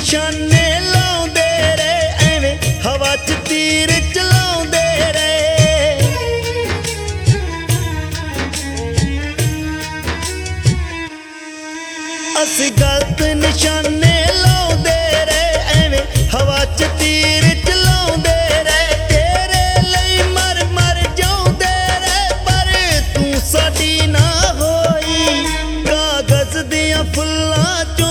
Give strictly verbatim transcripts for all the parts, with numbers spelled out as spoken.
ਨਿਸ਼ਾਨੇ ਲਾਉਂਦੇ ਰਹੇ ਐਵੇਂ ਹਵਾ ਚ ਤੀਰ ਚਲਾਉਂਦੇ ਰਹੇ। ਅਸੀਂ ਗਲਤ ਨਿਸ਼ਾਨੇ ਲਾਉਂਦੇ ਰਹੇ ਐਵੇਂ ਹਵਾ ਚ ਤੀਰ ਚਲਾਉਂਦੇ ਰਹੇ। ਤੇਰੇ ਲਈ ਮਰ ਮਰ ਜਾਉਂਦੇ ਰਹੇ ਪਰ ਤੂੰ ਸਾਡੀ ਨਾ ਹੋਈ। ਕਾਗਜ਼ ਦੀਆਂ ਫੁੱਲਾਂ ਚੋਂ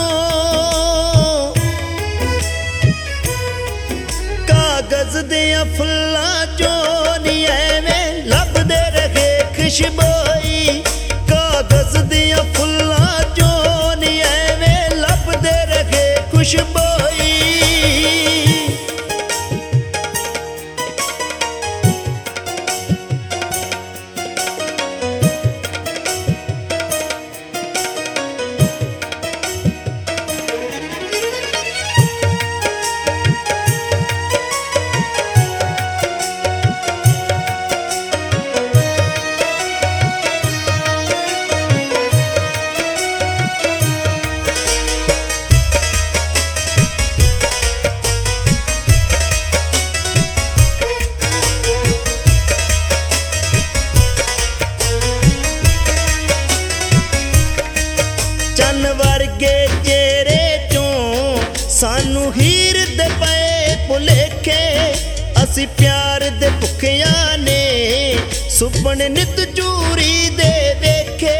ਕਾਗਜ਼ ਦੀਆਂ ਫੁੱਲਾਂ ਚੋਂ ਨੀ ਐਵੇਂ ਲੱਭਦੇ ਰਹੇ ਖੁਸ਼ਬੋਈ। ਕਾਗਜ਼ ਦੀਆਂ ਫੁੱਲਾਂ ਚੋਂ ਨੀ ਐਵੇਂ ਲੱਭਦੇ ਰਹੇ ਖੁਸ਼ਬੋਈ। ਚੰਨ ਵਰਗੇ ਚਿਹਰੇ ਚੋਂ ਸਾਨੂੰ ਹੀਰ ਦੇ ਪਏ ਭੁਲੇਖੇ। ਅਸੀਂ ਪਿਆਰ ਦੇ ਭੁੱਖਿਆਂ ਨੇ ਸੁਪਨੇ ਨਿਤ ਚੂਰੀ ਦੇ ਵੇਖੇ।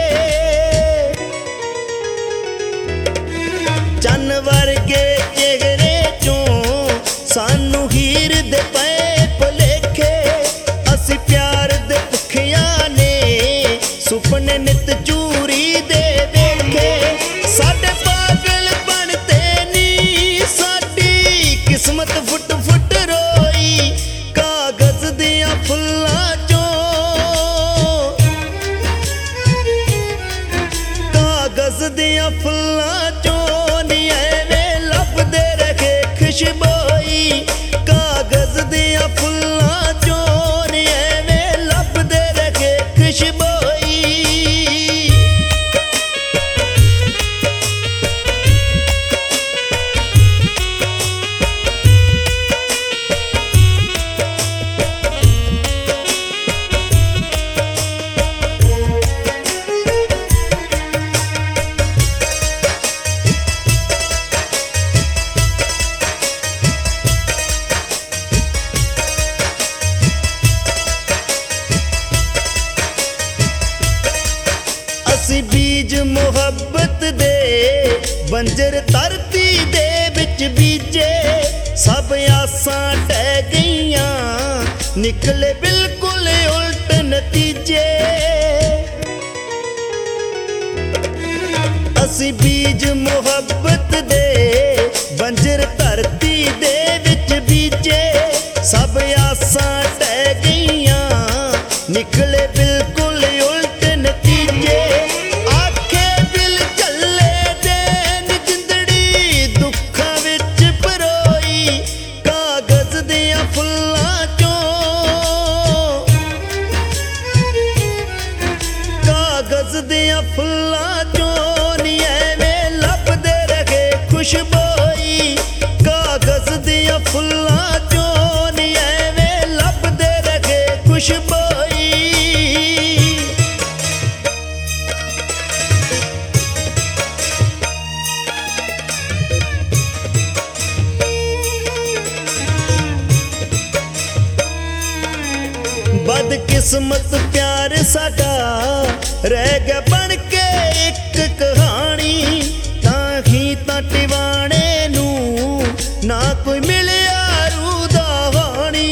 ਚੰਨ ਵਰਗੇ ਚਿਹਰੇ ਚੋਂ ਸਾਨੂੰ ਹੀਰ ਦੇ ਪਏ ਭੁਲੇਖੇ। ਅਸੀਂ ਪਿਆਰ ਦੇ ਭੁੱਖਿਆਂ ਨੇ ਸੁਪਨੇ ਨਿਤ ਚੂਰੀ ਦੇ ਵੇਖੇ। ਸਾਡੇ ਪਾਗਲ ਬਣਤੇ ਨੀ ਸਾਡੀ ਕਿਸਮਤ ਫੁੱਟ ਫੁੱਟ ਰੋਈ। ਕਾਗਜ਼ ਦੀਆਂ ਫੁੱਲਾਂ ਚੋਂ ਕਾਗਜ਼ ਦੀਆਂ ਫੁੱਲਾਂ ਚੋਂ ਨੀ ਐਵੇਂ ਲੱਭਦੇ ਰਹੇ ਖੁਸ਼ਬੋਈ। ਕਾਗਜ਼ ਦੀਆਂ ਫੁੱਲਾਂ ਚੋਂ ਨੀ ਐਵੇਂ ਲੱਭਦੇ ਰਹੇ ਖੁਸ਼ਬੋਈ। ਅਸੀਂ ਬੀਜ ਮੁਹੱਬਤ ਦੇ ਬੰਜਰ ਧਰਤੀ ਦੇ ਵਿੱਚ ਬੀਜੇ। ਸਭ ਆਸਾਂ ਟਹਿ ਗਈਆਂ ਨਿਕਲੇ ਬਿਲਕੁਲ ਉਲਟ ਨਤੀਜੇ। ਅਸੀਂ ਬੀਜ ਮੁਹੱਬਤ ਦੇ ਬੰਜਰ ਧਰਤੀ ਦੇ ਵਿੱਚ ਬੀਜੇ। ਸਭ ਆਸਾਂ ਟਹਿ ਗਈਆਂ ਨਿਕਲੇ ਬਿਲਕੁਲ ਉਲਟ ਨਤੀਜੇ। ਆਖੇ ਦਿਲ ਝੱਲੇ ਦੇਨ ਜਿੰਦੜੀ ਦੁੱਖਾਂ ਵਿੱਚ ਪਰੋਈ। ਕਾਗਜ਼ ਦੀਆਂ ਫੁੱਲਾਂ ਚੋਂ ਕਾਗਜ਼ ਦੀਆਂ ਫੁੱਲਾਂ ਚੋਂ ਨੀ ਐਵੇਂ ਲੱਭਦੇ ਰਹੇ ਖੁਸ਼ਬੋਈ। ਕਾਗਜ਼ ਦੀਆਂ ਫੁੱਲਾਂ ਚੋਂ ਨੀ ਐਵੇਂ ਲੱਭਦੇ ਰਹੇ ਖੁਸ਼ਬੋਈ। ਬਦਕਿਸਮਤ ਪਿਆਰ ਸਾਡਾ ਰਹਿ ਗਿਆ ਬਣ ਕੇ ਇੱਕ ਕਹਾਣੀ। ਤਾਂ ਹੀ ਤਾਂ ਟਿਵਾਣੇ ਨੂੰ ਨਾ ਕੋਈ ਮਿਲਿਆ ਰੂਹ ਦਾ ਹਾਣੀ।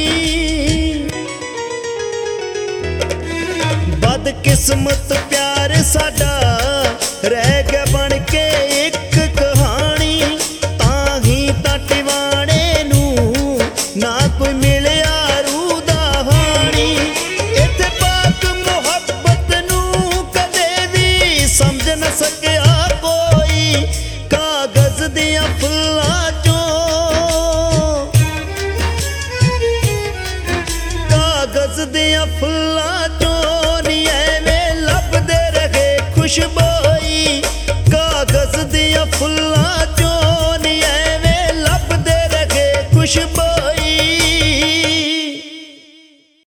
ਬਦਕਿਸਮਤ ਪਿਆਰ ਸਾਡਾ ਰਹਿ ਗਿਆ ਬਣ ਕੇ ਇੱਕ ਕਹਾਣੀ। ਤਾਂ ਹੀ ਤਾਂ ਟਿਵਾਣੇ ਨੂੰ ਨਾ ਕੋਈ ਮਿਲਿਆ ਰੂਹ ਦਾ ਹਾਣੀ। ਇੱਥੇ ਪਾਕ ਮੁਹੱਬਤ ਨੂੰ ਕਦੇ ਵੀ ਸਮਝ ਨਾ ਸਕਿਆ ਕੋਈ। ਕਾਗਜ਼ ਦੀਆਂ ਫੁੱਲਾਂ ਚੋਂ ਕਾਗਜ਼ ਦੀਆਂ ਫੁੱਲਾਂ ਚੋਂ ਨੀ ਐਵੇਂ ਲੱਭਦੇ ਰਹੇ ਖੁਸ਼ਬੂ।